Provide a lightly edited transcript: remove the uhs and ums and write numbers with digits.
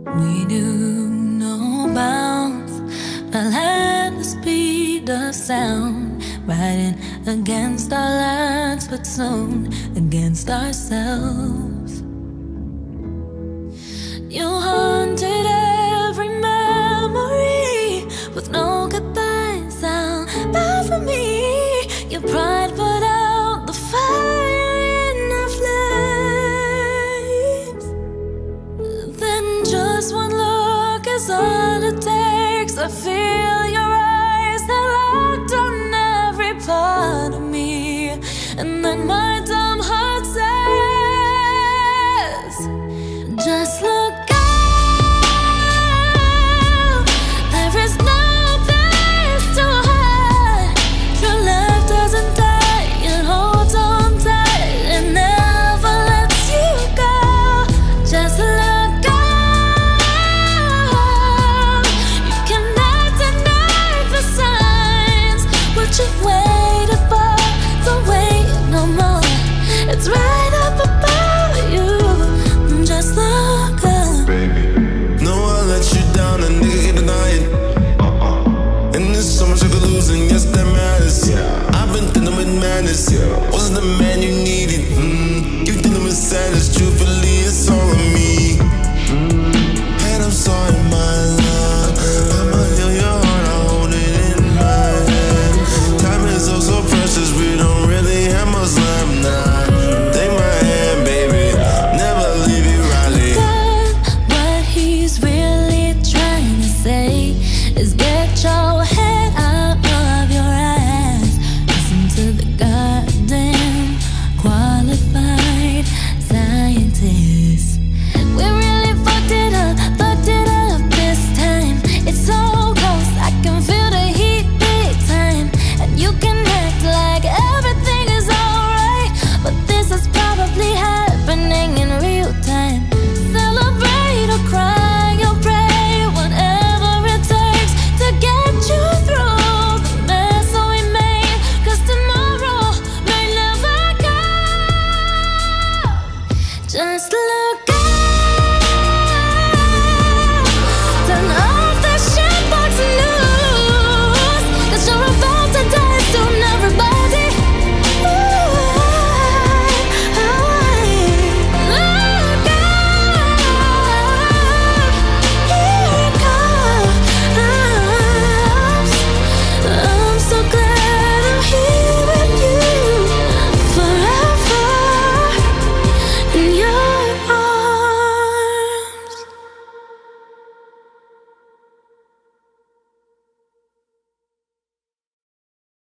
We knew no bounds, fell at the speed of sound, riding against our lights, but soon against ourselves. You haunted every memory with no goodbye sound back for me. Your pride put out the fire in our flames. Then just one look is all it takes. I feel your eyes, they're locked on every part of me. And then my dumb heart says, just look out, there is no place to hide. Your love doesn't die, it holds on tight, it never lets you go. Just look out, you cannot deny the signs. What you've waited for, don't wait no more. It's right up above you. Just look up, baby. No, I let you down, a nigga can't deny it. And there's so much I could lose, and yes, that matters. I've been dealing with madness. Wasn't the man you needed. You dealing with sadness. Truthfully, it's all on me. And I'm sorry, my love. I'ma heal your heart, I hold it in my hand. Time is oh so precious, we don't really have much left now. Take my hand, baby. Never leave you, Riley. what he's really trying to say is get your